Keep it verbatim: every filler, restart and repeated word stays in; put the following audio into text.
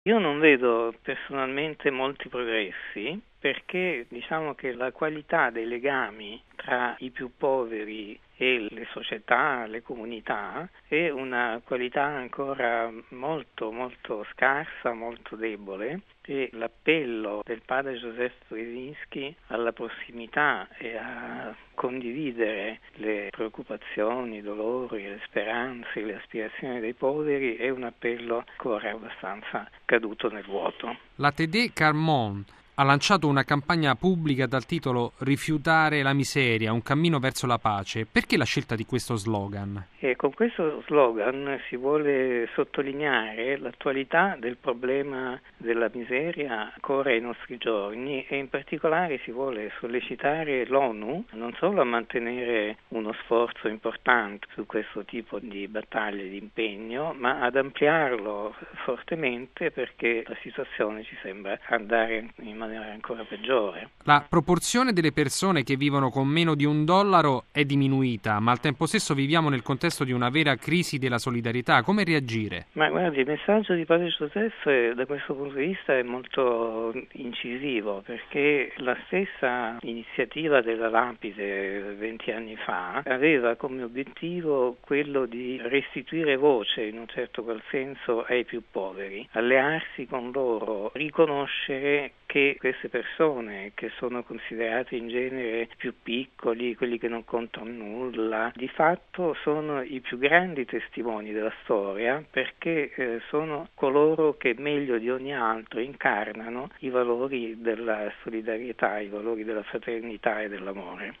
Io non vedo personalmente molti progressi perché diciamo che la qualità dei legami tra i più poveri e le società, le comunità è una qualità ancora molto molto scarsa, molto debole, e l'appello del padre Joseph Brzezinski alla prossimità e a condividere le preoccupazioni, i dolori, le speranze, le aspirazioni dei poveri è un appello ancora abbastanza caduto nel vuoto. La T D Carmon ha lanciato una campagna pubblica dal titolo Rifiutare la miseria, un cammino verso la pace. Perché la scelta di questo slogan? E con questo slogan si vuole sottolineare l'attualità del problema della miseria ancora ai nostri giorni, e in particolare si vuole sollecitare l'ONU non solo a mantenere uno sforzo importante su questo tipo di battaglie, di impegno, ma ad ampliarlo fortemente, perché la situazione ci sembra andare in maniera ancora peggiore. La proporzione delle persone che vivono con meno di un dollaro è diminuita, ma al tempo stesso viviamo nel contesto di una vera crisi della solidarietà. Come reagire? Ma guardi, il messaggio di padre Joseph eh, da questo punto di vista è molto incisivo, perché la stessa iniziativa della Lapide venti anni fa aveva come obiettivo quello di restituire voce, in un certo qual senso, ai più poveri, allearsi con loro, riconoscere che queste persone, che sono considerate in genere più piccoli, quelli che non contano nulla, di fatto sono i più grandi testimoni della storia, perché eh, sono coloro che meglio di ogni altro incarnano i valori della solidarietà, i valori della fraternità e dell'amore.